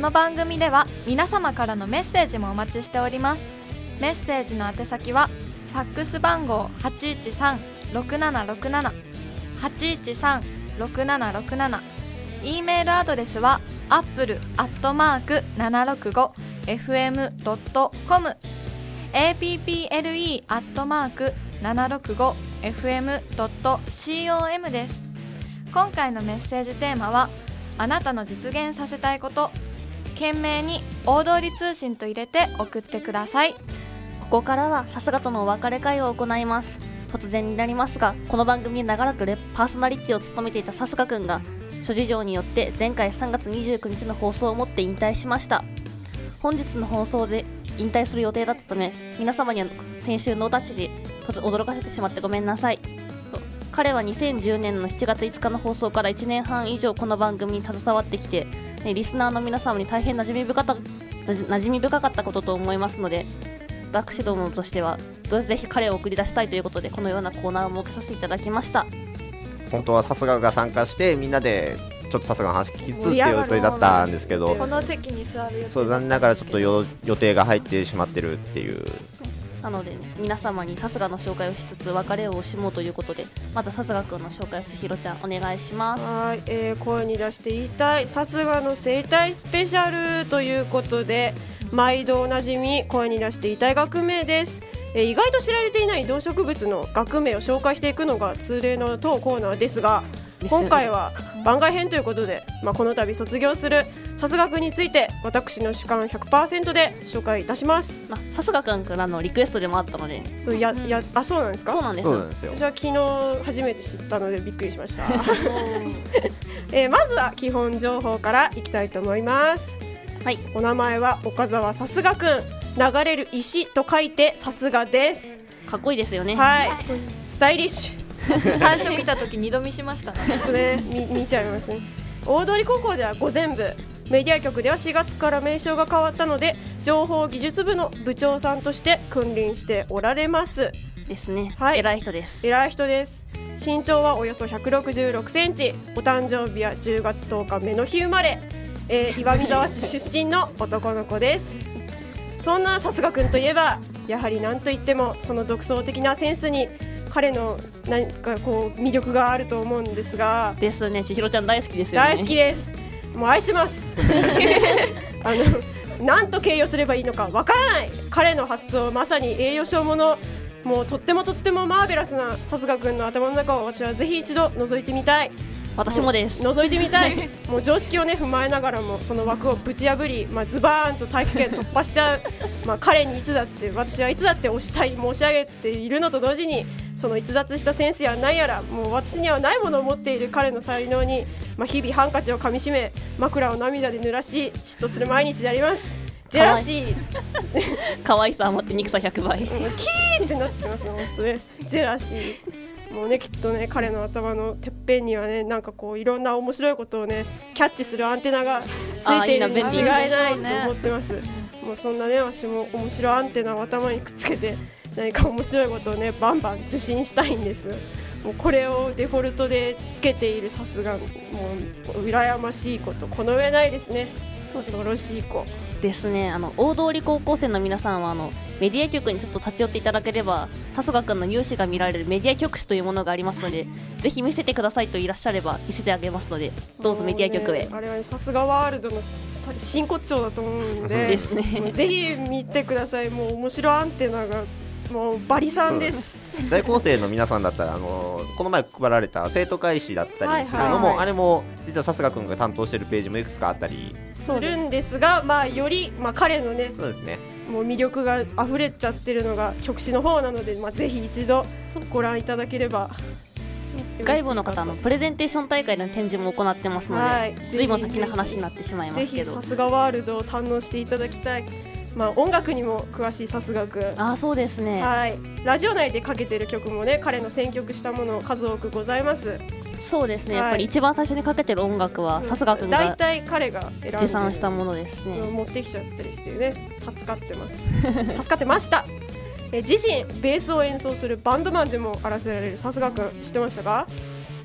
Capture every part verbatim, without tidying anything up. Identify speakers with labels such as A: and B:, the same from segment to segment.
A: の番組では皆様からのメッセージもお待ちしております。メッセージの宛先はファックス番号 はちいちさんろくななろくなな はちいちさんろくななろくなな、 E メールアドレスは アップル アットマーク ななろくごエフエム ドット コム エーピーピーエルイー アットマーク ななろくごエフエム ドット コム です。今回のメッセージテーマはあなたの実現させたいこと、懸命に大通り通信と入れて送ってください。
B: ここからはさすがとのお別れ会を行います。突然になりますが、この番組に長らくパーソナリティを務めていたさすがくんが諸事情によって前回さんがつにじゅうくにちの放送をもって引退しました。本日の放送で引退する予定だったため、皆様には先週ノータッチで驚かせてしまってごめんなさい。彼はにせんじゅうねんのしちがついつかの放送からいちねんはん以上この番組に携わってきて、ね、リスナーの皆様に大変馴染み深かった馴染み深かったことと思いますので、私どもとしてはぜひ彼を送り出したいということでこのようなコーナーを設けさせていただきました。
C: 本当はさすがが参加してみんなでちょっとさすがの話聞きつつっていう予定だったんですけど、
A: この席に座る予定、
C: そう残念ながらちょっと予定が入ってしまってるっていう。
B: なので、ね、皆様にさすがの紹介をしつつ別れを惜しもうということで、まずさすがくんの紹介を千尋ちゃんお願いします。
D: はい、えー、声に出して言いたいさすがの生態スペシャルということで、毎度おなじみ声に出して言いたい学名です。えー、意外と知られていない動植物の学名を紹介していくのが通例の当コーナーですが、今回は番外編ということで、まあ、この度卒業するさすがくんについて私の主観 ひゃくパーセント で紹介いたします。
B: まあ、さすがくんからのリクエストでもあったので、
D: そうややあそうなんですか。
B: そうなんです
C: そうなんですよ。
D: 私は昨日初めて知ったのでびっくりしました、えー、まずは基本情報からいきたいと思います。
B: はい、
D: お名前は岡澤さすがくん、流れる石と書いてさすがです。
B: かっこいいですよね。
D: はい、スタイリッシュ。
A: 最初見た時二度見しましたね。
D: ちょっとね 見, 見ちゃいますね。大通高校では午前部、メディア局ではしがつから名称が変わったので情報技術部の部長さんとして君臨しておられます
B: ですね、
D: はい、
B: 偉い人です。
D: 偉い人です。身長はおよそひゃくろくじゅうろくセンチ、お誕生日はじゅうがつとおか目の日生まれ、えー、岩見沢市出身の男の子です。そんなさすがくんといえばやはり何といってもその独創的なセンスに彼の何かこう魅力があると思うんですが、
B: ですね、千尋ちゃん大好きですよね。
D: 大好きです。もう愛してますあの何と形容すればいいのかわからない彼の発想、まさに栄誉賞もの、もうとってもとってもマーベラスなさすがくんの頭の中を私はぜひ一度覗いてみたい。
B: 私もです。
D: 覗いてみたいもう常識をね踏まえながらもその枠をぶち破り、まあ、ズバーンと大気圏突破しちゃうまあ彼にいつだって私はいつだって推したい申し上げているのと同時に、その逸脱したセンスや何やらもう私にはないものを持っている彼の才能に、まあ、日々ハンカチをかみしめ枕を涙で濡らし嫉妬する毎日であります。ジェラシー
B: 可愛さ余って憎さひゃくばい
D: キーってなってますね、本当ね。ジェラシーもうね、きっとね彼の頭のてっぺんにはねなんかこういろんな面白いことをねキャッチするアンテナがついているに違いないと思ってます。もうそんなね私も面白いアンテナを頭にくっつけて何か面白いことをねバンバン受信したいんです。もうこれをデフォルトでつけているさすがもう羨ましいこと、この上ないですね。恐ろしい子
B: ですね。あの大通高校生の皆さんはあのメディア局にちょっと立ち寄っていただければさすがくんの勇姿が見られるメディア局誌というものがありますので、ぜひ見せてくださいといらっしゃれば見せてあげますので、どうぞメディア局へ、
D: ね、あれはさすがワールドの真骨頂だと思うんで
B: ですね、
D: ぜひ見てください。もう面白アンテナがもうバリさんです。
C: 在校生の皆さんだったらあのこの前配られた生徒会誌だったりするのも、
D: はいはいはい、
C: あれも実はさすがくんが担当しているページもいくつかあったり
D: するんですが、まあ、より、まあ、彼のね、
C: そうですね、
D: もう魅力が溢れちゃってるのが局誌の方なので、まあ、ぜひ一度ご覧いただければ。
B: 外部の方のプレゼンテーション大会の展示も行ってますので、はい、ずいぶん先の話になってしまいますけど、
D: ぜひさすがワールドを堪能していただきたい。まあ、音楽にも詳しいさすがくん、
B: あ、そうですね、
D: はい、ラジオ内でかけてる曲もね彼の選曲したもの数多くございます。
B: そうですね、はい、やっぱり一番最初にかけてる音楽はさすがくんが
D: 大体彼が選んで
B: 持参したものですね。
D: 持ってきちゃったりしてね、助かってます助かってましたえ自身ベースを演奏するバンドマンでもあらせられるさすがくん、知ってましたか？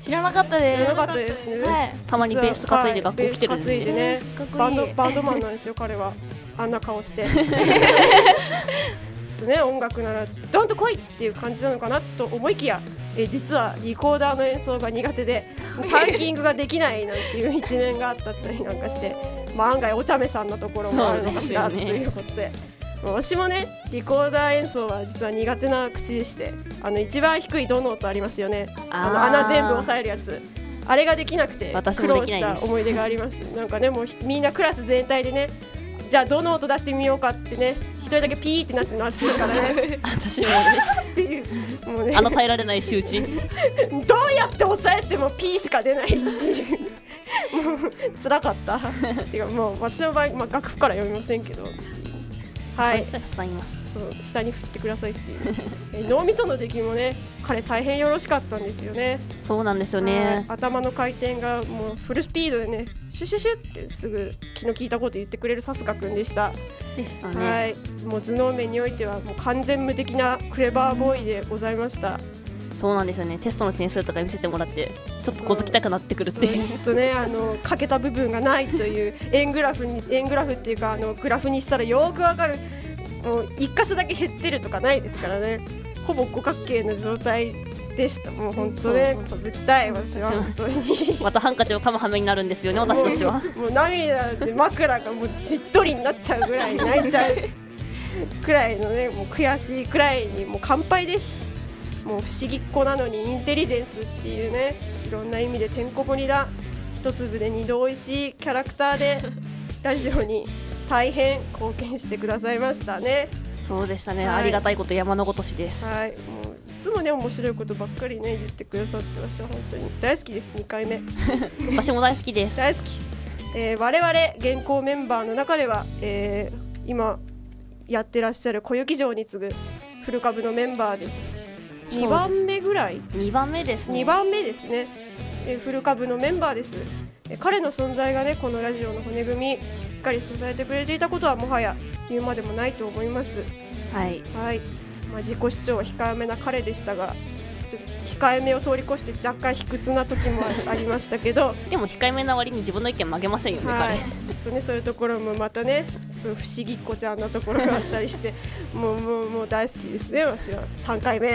B: 知らなかったです。
D: 知らなかったですね、
A: はい
B: たまにベース担いで学校来てるんです
D: ベース担いでね、
B: かっこいい
D: バンドバンドマンなんですよ彼は。あんな顔してちょっとね、音楽ならドンと来いっていう感じなのかなと思いきや、え実はリコーダーの演奏が苦手でタンキングができないなんていう一面があったりなんかして、まあ、案外お茶目さんなところもあるのかしら、ということで、私もねリコーダー演奏は実は苦手な口でして、あの一番低いドの音ありますよね、あの
B: あー
D: 穴全部押さえるやつ、あれができなくて
B: 私
D: 苦労し
B: もできないです
D: た思い出があります。なんかね、もうみんなクラス全体でね、じゃあどの音出してみようかっつってね、一人だけピーってなってるの私ですからね
B: 私も
D: っていう、もうね
B: あの耐えられない周知。
D: どうやって抑えても P しか出ないっていうもう辛かったてかもう私の場合、まあ、楽譜から読みませんけど、はい
B: そういう人たくさんいます。
D: そう下に振ってくださいっていうえ脳みその出来もね彼大変よろしかったんですよね。
B: そうなんですよ
D: はい
B: ね。
D: 頭の回転がもうフルスピードでねシュシュシュってすぐ気の利いたこと言ってくれるさすがくんでした。
B: でした
D: は
B: ね。
D: い、もう頭脳面においてはもう完全無敵なクレバーボーイでございました。
B: そうなんですよね。テストの点数とか見せてもらってちょっと小突きたくなってくるっていう。
D: ちょっとねあの欠けた部分がないという円グラフに円グラフっていうかあのグラフにしたらよーくわかる。もう一箇所だけ減ってるとかないですからね、ほぼ五角形の状態でした。もう本当ね小突きたい私は本当に
B: またハンカチを噛む羽目になるんですよね、私たちは。
D: もう涙で枕がもうじっとりになっちゃうぐらい泣いちゃうくらいのね、もう悔しいくらいにもう乾杯です。もう不思議っ子なのにインテリジェンスっていうね、いろんな意味でてんこ盛りだ、一粒で二度おいしいキャラクターでラジオに大変貢献してくださいましたね。
B: そうでしたね、
D: はい
B: ありがたいこと山のごとしです。
D: はい、もういつもね面白いことばっかりね言ってくださって私は本当に大好きです。にかいめ
B: 私も大好きです。
D: 大好き、えー、我々現行メンバーの中では、えー、今やってらっしゃる小雪城に次ぐ古株のメンバーです。にばんめぐらい
B: にばんめですね。
D: にばんめですね、えー、古株のメンバーです。えー彼の存在がねこのラジオの骨組みしっかり支えてくれていたことはもはや言うまでもないと思います。
B: はい。
D: はい、まあ、自己主張は控えめな彼でしたが、ちょっと控えめを通り越して若干卑屈な時もありましたけど
B: でも控えめな割に自分の意見曲げませんよね、
D: はい、
B: 彼。
D: ちょっとねそういうところもまたねちょっと不思議っ子ちゃんなところがあったりしてもうもうもう大好きですね私はさんかいめ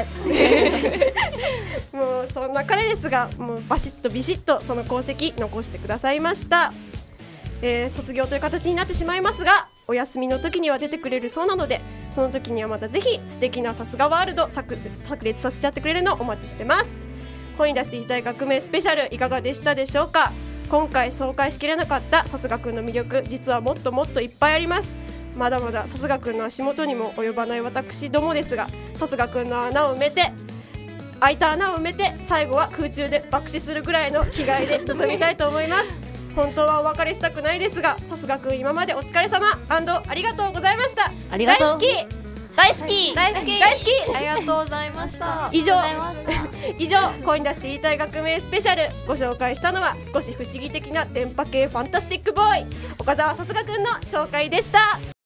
D: もうそんな彼ですがもうバシッとビシッとその功績残してくださいました。えー卒業という形になってしまいますがお休みの時には出てくれるそうなので、その時にはまたぜひ素敵なさすがワールド炸裂炸裂させちゃってくれるのをお待ちしてます。声に出して言いたい革命スペシャルいかがでしたでしょうか。今回紹介しきれなかったさすがくんの魅力、実はもっともっといっぱいあります。まだまださすがくんの足元にも及ばない私どもですが、さすがくんの穴を埋めて開いた穴を埋めて最後は空中で爆死するぐらいの気概で臨みたいと思います。本当はお別れしたくないですが、さすがくん今までお疲れ様&ありがとうございました。
B: ありがとう。
D: 大好き
B: 大好き。
A: 大好き
D: 大好き
A: ありがとうございました
D: 以上
B: ありがとうございました
D: 以上声に出して言いたい革命スペシャル、ご紹介したのは少し不思議的な電波系ファンタスティックボーイ岡澤さすがくんの紹介でした。